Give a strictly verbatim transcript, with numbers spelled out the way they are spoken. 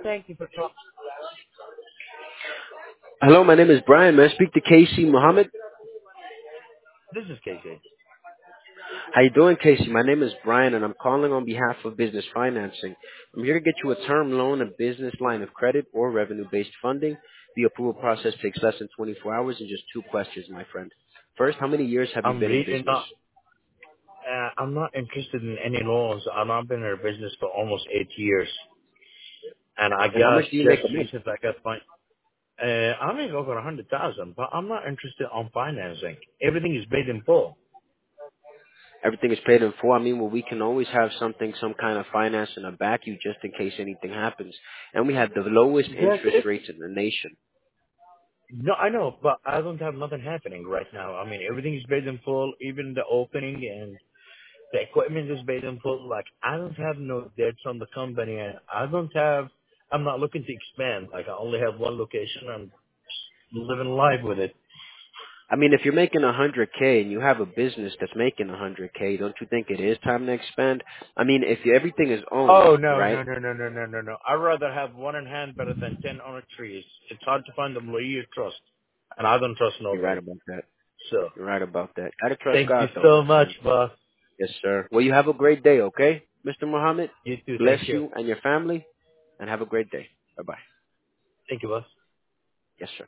Thank you for calling. Hello, my name is Brian. May I speak to Casey Mohammed? This is K J. How you doing, Casey? My name is Brian, and I'm calling on behalf of Business Financing. I'm here to get you a term loan, a business line of credit, or revenue-based funding. The approval process takes less than twenty-four hours and just two questions, my friend. First, how many years have you I'm been in really business? not. Uh, I'm not interested in any loans. I've not been in a business for almost eight years, and I And how guess much do you make just a month? recently I got my. Uh, I make over a hundred thousand, but I'm not interested on financing. Everything is paid in full. Everything is paid in full. I mean, well, we can always have something, some kind of finance in the back you just in case anything happens. And we have the lowest That's interest it. rates in the nation. No, I know, but I don't have nothing happening right now. I mean, everything is paid in full, even the opening and the equipment is paid in full. Like, I don't have no debts on the company, and I don't have. I'm not looking to expand. Like, I only have one location. I'm living life with it. I mean, if you're making a hundred k and you have a business that's making a hundred k, don't you think it is time to expand? I mean, if you, everything is owned, Oh no, right? no, no, no, no, no, no, no. I'd rather have one in hand better than ten on a tree. It's, it's hard to find employee you trust, and I don't trust You're right nobody. about that. So, You're right about that. Gotta trust thank you God, though, so my much, friend. boss. Yes, sir. Well, you have a great day, okay, Mister Muhammad? You too. Bless Thank you. you and your family, and have a great day. Bye bye. Thank you, boss. Yes, sir.